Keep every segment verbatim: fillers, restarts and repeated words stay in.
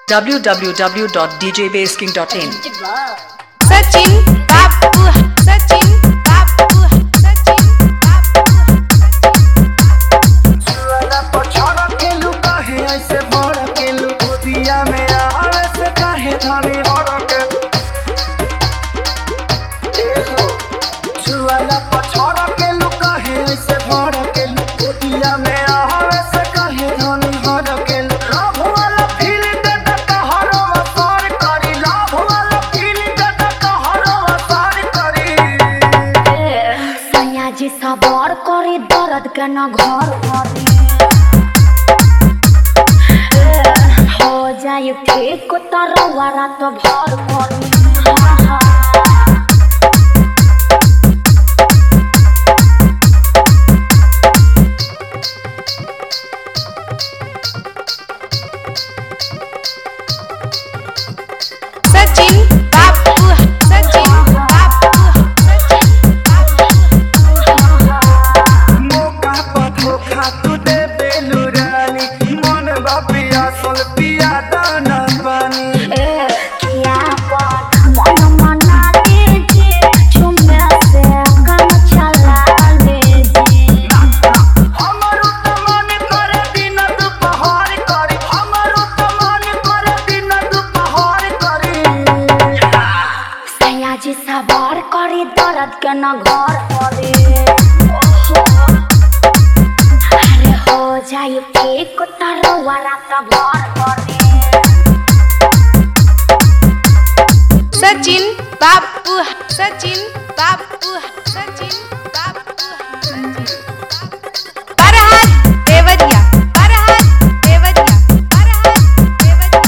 w w w dot d j bass king dot in. Sachin Babu, Sachin Babu, Sachin Babu. Suvala पछाड़ा के लू काहे ऐसे भड़ के लू गोदिया में आवे से काहे धानी हड़ के सुवाला पछाड़ा के लू काहे ऐसे भड़ के लू गोदिया में आवे से काहे धानी हड़ के लाभ वाला फील दे का हरो असार करी लाभ वाला फील दे का हरो असार करी सयाजी सवार करे दर्द के न घर हो जाए ठीक तरवा रात भर करी Sachin Babu, Sachin Babu, Sachin Babu. मौका पर धोखा तू दे बेलू रानी मन बापिया सल पिया दाना पानी क्या बात मन मना लीजिए झुमे से काम चला लीजिए हमारो त मन करे दिन दुपहर करी हमारो त मन करे दिन दुपहर करी सयाजी सवार करे दर्द के न घर करे अरे हो जाए ठीक तरवा रात भर करे Sachin Babu, Sachin Babu, Sachin Babu. Farhat Devadiya, Farhat Devadiya, Farhat Devadiya.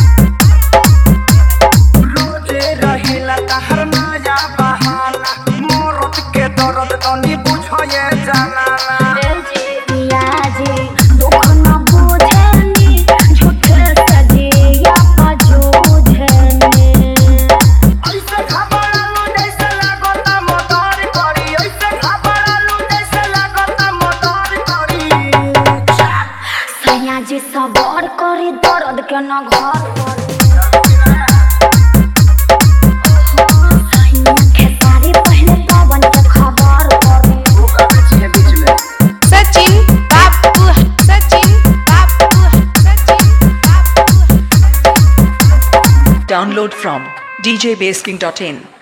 रोजे रहेला तहर नया बहाना मोरत के दर्द तनी बुझे जानाना पियाजी दुख न बुझेनी झूठे सजिया पजूझेनी ऐसे घबरालू जैसे लागता मदर करी ऐसे घबरालू जैसे लागता मदर करी सयाजी सवार करे दर्द के न घर करे खेसारी पहले पवन के खबर करे Sachin Babu, Sachin Babu, Sachin Babu. Download from d j bass king dot in.